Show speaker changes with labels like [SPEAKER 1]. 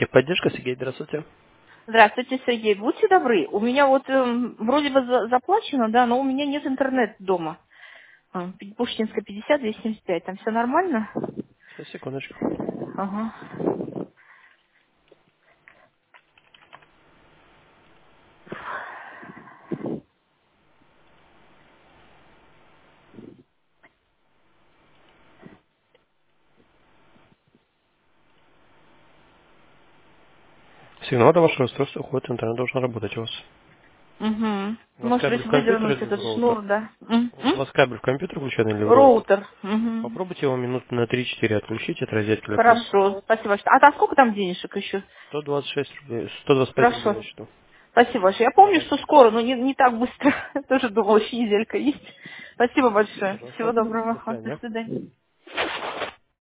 [SPEAKER 1] Техподдержка, Сергей, здравствуйте.
[SPEAKER 2] Здравствуйте, Сергей. Будьте добры. У меня вот вроде бы заплачено, да, но у меня нет интернета дома. Пушкинская 50, 275. Там все нормально?
[SPEAKER 1] Сейчас, секундочку.
[SPEAKER 2] Ага.
[SPEAKER 1] Сигнал до вашего устройства уходит, интернет должен работать у вас.
[SPEAKER 2] Угу.
[SPEAKER 1] У вас
[SPEAKER 2] Может
[SPEAKER 1] кабель
[SPEAKER 2] быть,
[SPEAKER 1] в компьютер
[SPEAKER 2] выдернуть
[SPEAKER 1] или в
[SPEAKER 2] этот
[SPEAKER 1] роутер?
[SPEAKER 2] шнур, да?
[SPEAKER 1] У вас кабель в компьютер включен или в роутер?
[SPEAKER 2] Роутер. Угу.
[SPEAKER 1] Попробуйте его минут на 3-4 отключить от розетки или плюс.
[SPEAKER 2] Хорошо. Спасибо большое. А сколько там денежек еще?
[SPEAKER 1] 126 рублей, 125 рублей на
[SPEAKER 2] Хорошо.
[SPEAKER 1] счету.
[SPEAKER 2] Спасибо большое. Я помню, что
[SPEAKER 1] Пожалуйста.
[SPEAKER 2] скоро, но не так быстро. Тоже думала, еще неделька есть. Спасибо большое. Всего
[SPEAKER 1] Пожалуйста. До
[SPEAKER 2] доброго. До
[SPEAKER 1] свидания.
[SPEAKER 2] свидания.